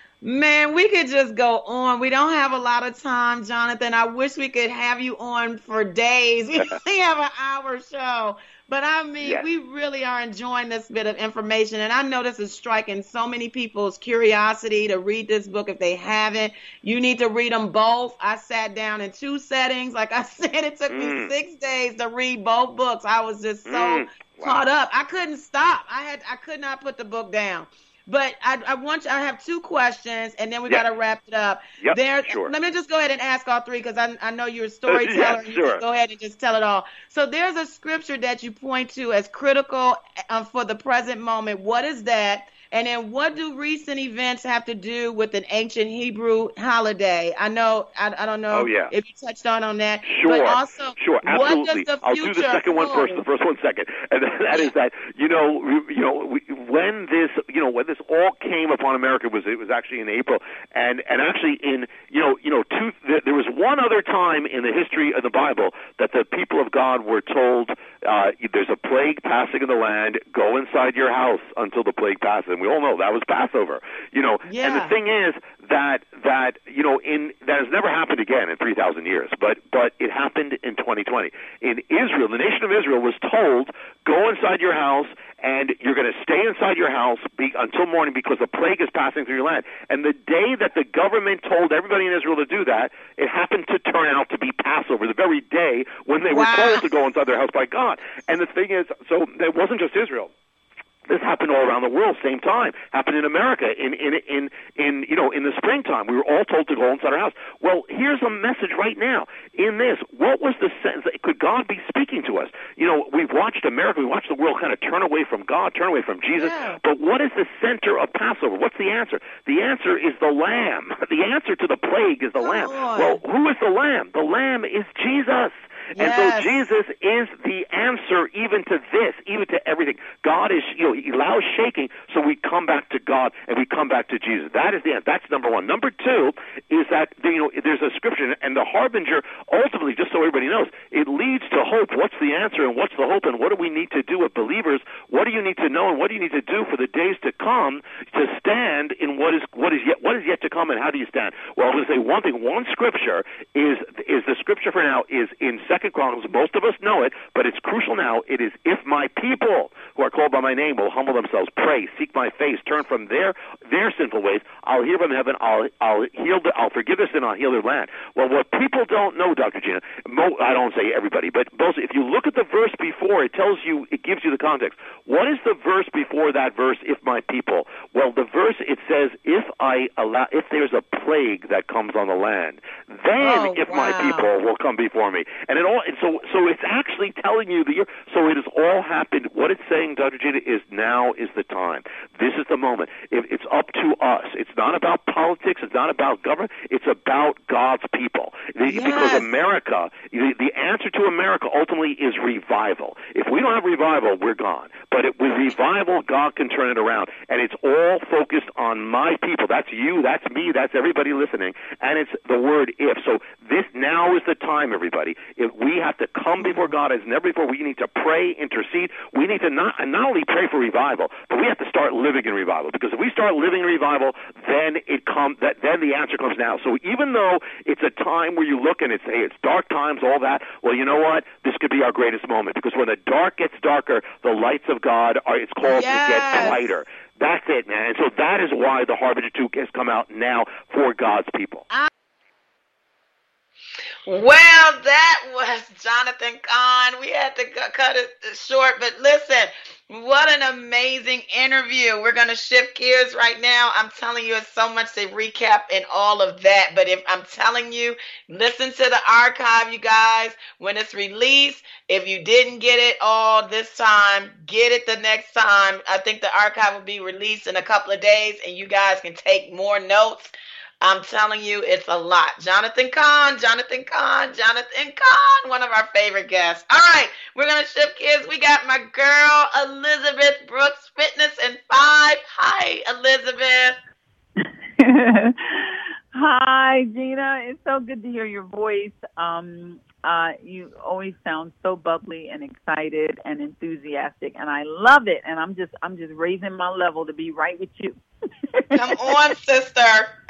[SPEAKER 2] Man, we could just go on. We don't have a lot of time, Jonathan. I wish we could have you on for days. We only have an hour show. But, I mean,
[SPEAKER 6] Yes.
[SPEAKER 2] we really are enjoying this bit of information. And I know this is striking so many people's curiosity to read this book if they haven't. You need to read them both. I sat down in two settings. Like I said, it took
[SPEAKER 6] Mm.
[SPEAKER 2] me six days to read both books. I was just so
[SPEAKER 6] Mm. Wow.
[SPEAKER 2] caught up. I couldn't stop. I had I could not put the book down. But I, I want you, I have two questions, and then we
[SPEAKER 6] Yep.
[SPEAKER 2] got to wrap it up.
[SPEAKER 6] Yep,
[SPEAKER 2] There,
[SPEAKER 6] sure.
[SPEAKER 2] Let me just go ahead and ask all three, because I, I know you're a storyteller.
[SPEAKER 6] Yeah,
[SPEAKER 2] and you
[SPEAKER 6] sure.
[SPEAKER 2] can go ahead and just tell it all. So there's a scripture that you point to as critical uh, for the present moment. What is that? And then what do recent events have to do with an ancient Hebrew holiday? I know, I, I don't know
[SPEAKER 6] Oh, yeah.
[SPEAKER 2] if you touched on on that.
[SPEAKER 6] Sure,
[SPEAKER 2] But also,
[SPEAKER 6] sure,
[SPEAKER 2] what
[SPEAKER 6] absolutely.
[SPEAKER 2] does the
[SPEAKER 6] I'll
[SPEAKER 2] future
[SPEAKER 6] do the second one
[SPEAKER 2] hold?
[SPEAKER 6] first, the first one second, and that
[SPEAKER 2] Yeah.
[SPEAKER 6] is that you know, we, you know, we, when this, you know, when this all came upon America was it was actually in April, and and actually in you know, you know, two, there, there was one other time in the history of the Bible that the people of God were told, uh, there's a plague passing in the land, go inside your house until the plague passes, and we all know that was Passover, you know, and
[SPEAKER 2] Yeah.
[SPEAKER 6] the thing is that that you know in that has never happened again in three thousand years, but but it happened in twenty twenty. In Israel, the nation of Israel was told, go inside your house, and you're going to stay inside your house be, until morning because the plague is passing through your land. And the day that the government told everybody in Israel to do that, it happened to turn out to be Passover, the very day when they
[SPEAKER 2] Wow.
[SPEAKER 6] were told to go inside their house by God. And the thing is, so it wasn't just Israel. This happened all around the world, same time. Happened in America in in in in you know in the springtime. We were all told to go inside our house. Well, here's a message right now. In this, what was the sense? Could God be speaking to us? You know, we've watched America, we watched the world kind of turn away from God, turn away from Jesus.
[SPEAKER 2] Yeah.
[SPEAKER 6] But what is the center of Passover? What's the answer? The answer is the Lamb. The answer to the plague is the
[SPEAKER 2] Come
[SPEAKER 6] Lamb.
[SPEAKER 2] on.
[SPEAKER 6] Well, who is the Lamb? The Lamb is Jesus. And so
[SPEAKER 2] Yes.
[SPEAKER 6] Jesus is the answer even to this, even to everything. God is, you know, he allows shaking, so we come back to God and we come back to Jesus. That is the end. That's number one. Number two is that, you know, there's a scripture, and the harbinger, ultimately, just so everybody knows, it leads to hope. What's the answer and what's the hope, and what do we need to do as believers? What do you need to know and what do you need to do for the days to come to stand in what is what is yet what is yet to come, and how do you stand? Well, I'm going to say one thing. One scripture is is the scripture for now is in Second Chronicles. Most of us know it, but it's crucial now. It is, if my people who are called by my name will humble themselves, pray, seek my face, turn from their their sinful ways, I'll hear from heaven, I'll I'll heal, the, I'll forgive their sin, I'll heal their land. Well, what people don't know, Doctor Gina, mo, I don't say everybody, but mostly, if you look at the verse before, it tells you, it gives you the context. What is the verse before that verse? If my people. Well, the verse, it says, if I allow, if there's a plague that comes on the land, then
[SPEAKER 2] Oh,
[SPEAKER 6] if my
[SPEAKER 2] wow.
[SPEAKER 6] people will come before me. And it all, and so so it's actually telling you that you're, so it has all happened. What it's saying, Doctor Gina, is now is the time. This is the moment. If it's up to us. It's not about politics. It's not about government. It's about God's people. The,
[SPEAKER 2] Yes.
[SPEAKER 6] Because America, the, the answer to America ultimately is revival. If we don't have revival, we're gone. But it, with revival, God can turn it around. And it's all focused on my people. That's you, that's me, that's everybody listening. And it's the word if. So this now is the time, everybody. If we have to come before God as never before, we need to pray, intercede. We need to not, and not only pray for revival, but we have to start living in revival. Because if we start living in revival, then it come, that, then the answer comes now. So even though it's a time where you look and it's, hey, it's dark times, all that, well, you know what? This could be our greatest moment. Because when the dark gets darker, the lights of God are, it's called
[SPEAKER 2] Yes.
[SPEAKER 6] to get brighter. That's it, man. And so that is why the Harbinger two has come out now for God's people.
[SPEAKER 1] I- Well, that was Jonathan Cahn. We had to cut it short, but listen, what an amazing interview. We're going to shift gears right now. I'm telling you, it's so much to recap and all of that, but if I'm telling you, listen to the archive, you guys, when it's released. If you didn't get it all this time, get it the next time. I think the archive will be released in a couple of days, and you guys can take more notes. I'm telling you, it's a lot. Jonathan Cahn, Jonathan Cahn, Jonathan Cahn, one of our favorite guests. All right, we're going to shift gears. We got my girl, Elizabeth Brooks, Fitness in Five. Hi, Elizabeth.
[SPEAKER 7] Hi, Gina. It's so good to hear your voice. Um, uh, you always sound so bubbly and excited and enthusiastic, and I love it. And I'm just, I'm just raising my level to be right with you.
[SPEAKER 1] Come on, sister.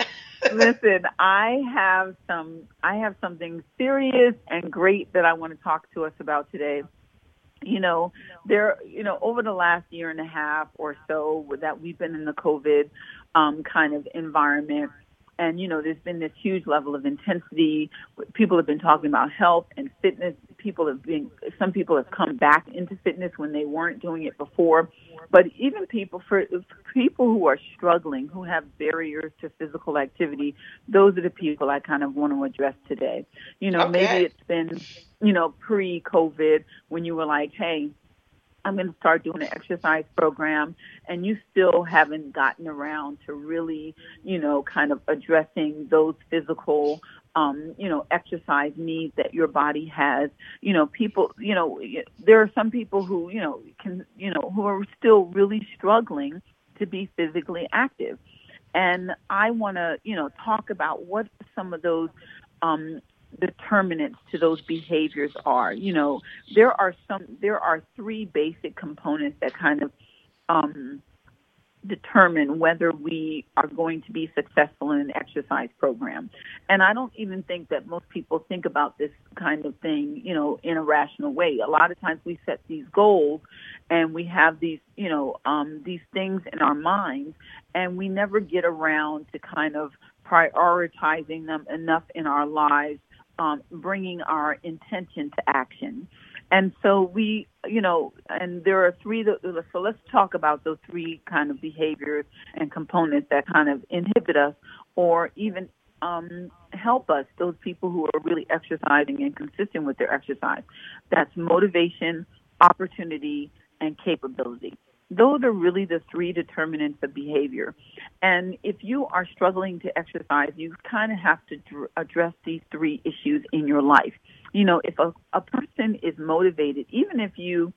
[SPEAKER 7] Listen, I have some, I have something serious and great that I want to talk to us about today. You know, there, you know, over the last year and a half or so that we've been in the COVID um, kind of environment, and, you know, there's been this huge level of intensity. People have been talking about health and fitness. People have been, some people have come back into fitness when they weren't doing it before. But even people, for people who are struggling, who have barriers to physical activity, those are the people I kind of want to address today. You know,
[SPEAKER 1] Okay.
[SPEAKER 7] maybe it's been, you know, pre-COVID when you were like, hey, I'm going to start doing an exercise program, and you still haven't gotten around to really, you know, kind of addressing those physical, um, you know, exercise needs that your body has. You know, people, you know, there are some people who, you know, can, you know, who are still really struggling to be physically active. And I want to, you know, talk about what some of those, um, determinants to those behaviors are. You know, there are some, there are three basic components that kind of um, determine whether we are going to be successful in an exercise program. And I don't even think that most people think about this kind of thing, you know, in a rational way. A lot of times we set these goals and we have these, you know, um, these things in our minds, and we never get around to kind of prioritizing them enough in our lives, Um, bringing our intention to action. And so we, you know, and there are three, so let's talk about those three kind of behaviors and components that kind of inhibit us or even um, help us, those people who are really exercising and consistent with their exercise. That's motivation, opportunity, and capability. Those are really the three determinants of behavior. And if you are struggling to exercise, you kind of have to dr- address these three issues in your life. You know, if a, a person is motivated, even if you,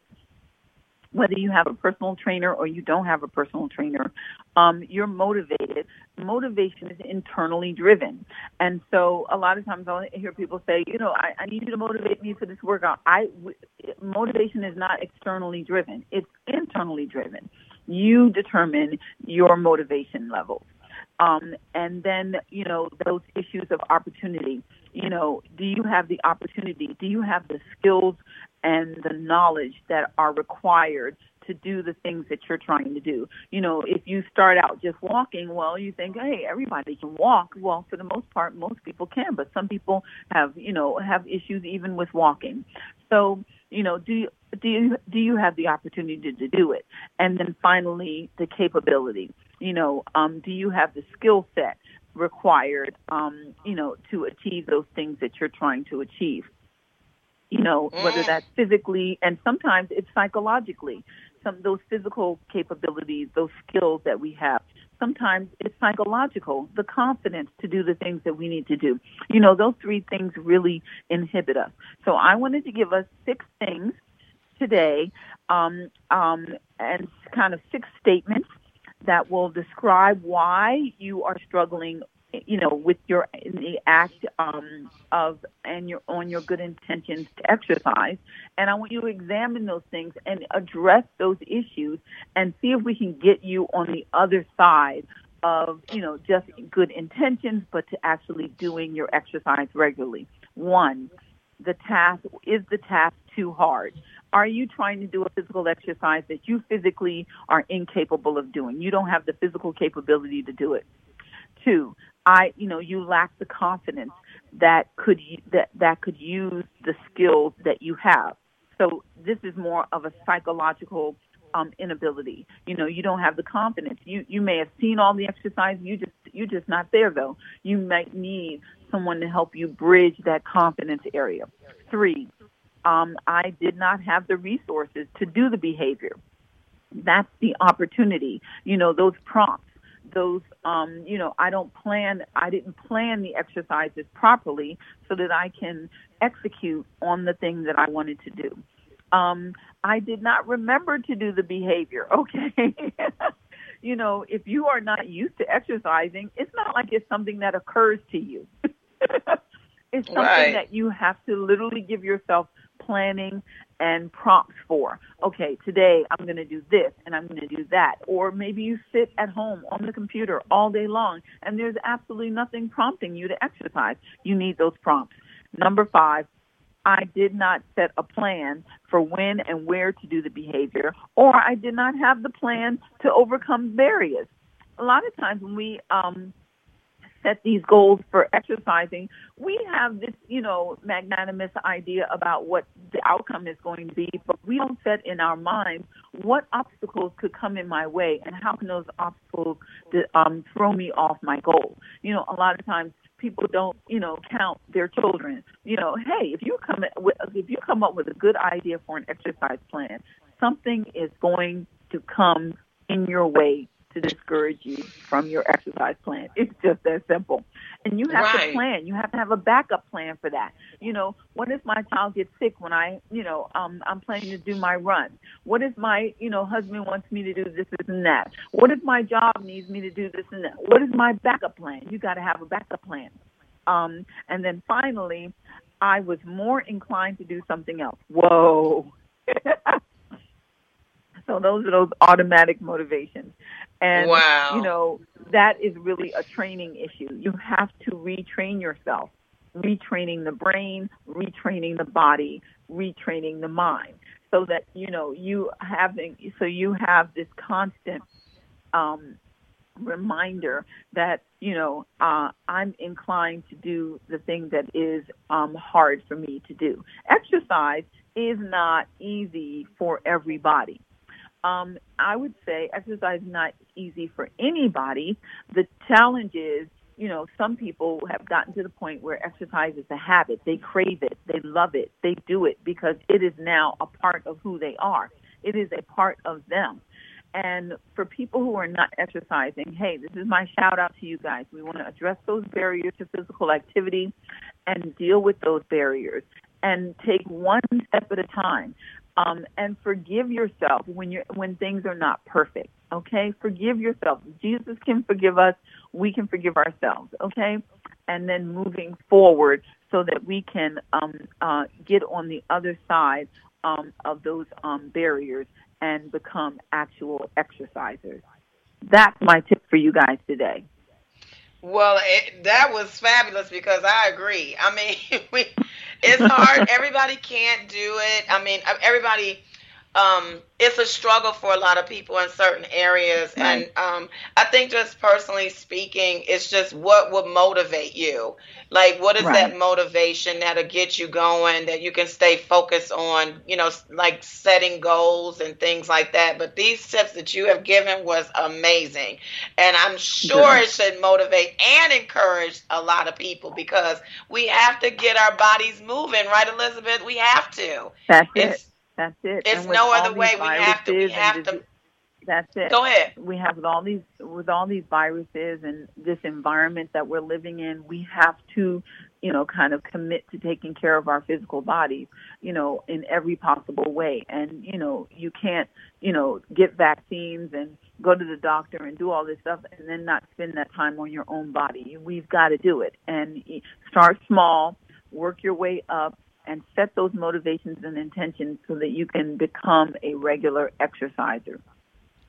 [SPEAKER 7] whether you have a personal trainer or you don't have a personal trainer, um, you're motivated. Motivation is internally driven. And so a lot of times I'll hear people say, you know, I, I need you to motivate me for this workout. I, w- motivation is not externally driven. It's internally driven. You determine your motivation levels. Um, and then, you know, those issues of opportunity. You know, do you have the opportunity? Do you have the skills and the knowledge that are required to do the things that you're trying to do? You know, if you start out just walking, well, you think, hey, everybody can walk. Well, for the most part, most people can, but some people have, you know, have issues even with walking. So, you know, do you, do you, do you have the opportunity to do it? And then finally, the capability. You know, um, do you have the skill set required, um, you know, to achieve those things that you're trying to achieve? You know, whether that's physically and sometimes it's psychologically. Some of those physical capabilities, those skills that we have. Sometimes it's psychological, the confidence to do the things that we need to do. You know, those three things really inhibit us. So I wanted to give us six things today, um, um, and kind of six statements that will describe why you are struggling, you know, with your in the act um, of and your on your good intentions to exercise. And I want you to examine those things and address those issues and see if we can get you on the other side of, you know, just good intentions, but to actually doing your exercise regularly. One, the task, is the task too hard? Are you trying to do a physical exercise that you physically are incapable of doing? You don't have the physical capability to do it. Two, I, you know, you lack the confidence that could that that could use the skills that you have. So this is more of a psychological um, inability. You know, you don't have the confidence. You you may have seen all the exercise. You just you're just not there though. You might need someone to help you bridge that confidence area. Three, um, I did not have the resources to do the behavior. That's the opportunity. You know, those prompts. Those, um, you know, I don't plan, I didn't plan the exercises properly so that I can execute on the thing that I wanted to do. Um, I did not remember to do the behavior, okay? You know, if you are not used to exercising, it's not like it's something that occurs to you. It's something
[SPEAKER 1] Right.
[SPEAKER 7] that you have to literally give yourself planning and prompts for. Okay, today I'm going to do this and I'm going to do that. Or maybe you sit at home on the computer all day long and there's absolutely nothing prompting you to exercise. You need those prompts. Number five, I did not set a plan for when and where to do the behavior, or I did not have the plan to overcome barriers. A lot of times when we um, set these goals for exercising, we have this, you know, magnanimous idea about what the outcome is going to be, but we don't set in our minds what obstacles could come in my way and how can those obstacles um, throw me off my goal. You know, a lot of times people don't, you know, count their children. You know, hey, if you come with, if you come up with a good idea for an exercise plan, something is going to come in your way to discourage you from your exercise plan. It's just that simple. And you have
[SPEAKER 1] Right.
[SPEAKER 7] to plan. You have to have a backup plan for that. You know, what if my child gets sick when I, you know, um, I'm planning to do my run? What if my, you know, husband wants me to do this, this, and that? What if my job needs me to do this and that? What is my backup plan? You got to have a backup plan. Um, and then finally, I was more inclined to do something else. Whoa. So those are those automatic motivations. And,
[SPEAKER 1] Wow.
[SPEAKER 7] you know, that is really a training issue. You have to retrain yourself, retraining the brain, retraining the body, retraining the mind, so that, you know, you having, so you have this constant um, reminder that, you know, uh, I'm inclined to do the thing that is um, hard for me to do. Exercise is not easy for everybody. Um, I would say exercise is not easy for anybody. The challenge is, you know, some people have gotten to the point where exercise is a habit. They crave it. They love it. They do it because it is now a part of who they are. It is a part of them. And for people who are not exercising, hey, this is my shout out to you guys. We want to address those barriers to physical activity and deal with those barriers and take one step at a time. Um, and forgive yourself when you're when things are not perfect. Okay, forgive yourself. Jesus can forgive us. We can forgive ourselves. Okay, and then moving forward so that we can um, uh, get on the other side um, of those um, barriers and become actual exercisers. That's my tip for you guys today.
[SPEAKER 1] Well, it, that was fabulous because I agree. I mean, we, it's hard. Everybody can't do it. I mean, everybody, um, it's a struggle for a lot of people in certain areas.
[SPEAKER 7] Right.
[SPEAKER 1] And um, I think just personally speaking, it's just what would motivate you. Like, what is
[SPEAKER 7] Right.
[SPEAKER 1] that motivation that'll get you going, that you can stay focused on, you know, like setting goals and things like that. But these tips that you have given was amazing. And I'm sure
[SPEAKER 7] Good.
[SPEAKER 1] it should motivate and encourage a lot of people because we have to get our bodies moving, right, Elizabeth? We have to.
[SPEAKER 7] That's
[SPEAKER 1] It's
[SPEAKER 7] it. That's it.
[SPEAKER 1] it's
[SPEAKER 7] And with
[SPEAKER 1] no
[SPEAKER 7] all
[SPEAKER 1] other
[SPEAKER 7] these
[SPEAKER 1] way. We have to. We
[SPEAKER 7] viruses and
[SPEAKER 1] have to.
[SPEAKER 7] disease- That's it.
[SPEAKER 1] Go ahead.
[SPEAKER 7] We have with all these with all these viruses and this environment that we're living in, we have to, you know, kind of commit to taking care of our physical bodies, you know, in every possible way. And, you know, you can't, you know, get vaccines and go to the doctor and do all this stuff and then not spend that time on your own body. We've got to do it. And start small, work your way up, and set those motivations and intentions so that you can become a regular exerciser.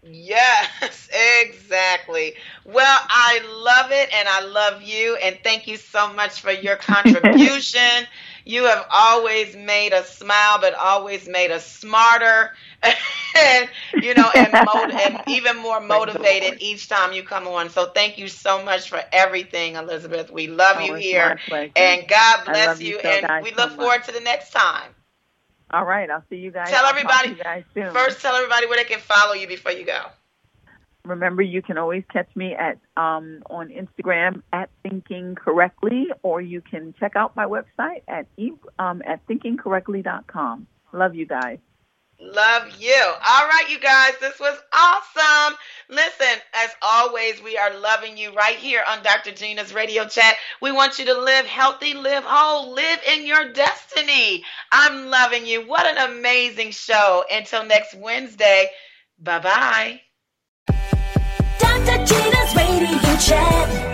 [SPEAKER 1] Yes, exactly. Well, I love it and I love you, and thank you so much for your contribution. You have always made us smile, but always made us smarter, and you know, and, mo- and even more motivated each time you come on. So thank you so much for everything, Elizabeth. We love
[SPEAKER 7] oh,
[SPEAKER 1] you here,
[SPEAKER 7] and
[SPEAKER 1] God bless you,
[SPEAKER 7] you so,
[SPEAKER 1] and we look so forward to the next time.
[SPEAKER 7] All right, I'll see you guys.
[SPEAKER 1] Tell everybody,
[SPEAKER 7] you guys soon.
[SPEAKER 1] First tell everybody where they can follow you before you go.
[SPEAKER 7] Remember, you can always catch me at um, on Instagram at Thinking Correctly, or you can check out my website at um, at thinking correctly dot com. Love you guys.
[SPEAKER 1] Love you. All right, you guys, this was awesome. Listen, as always, we are loving you right here on Doctor Gina's Radio Chat. We want you to live healthy, live whole, live in your destiny. I'm loving you. What an amazing show. Until next Wednesday, bye-bye.
[SPEAKER 8] Doctor Gina's Radio Chat.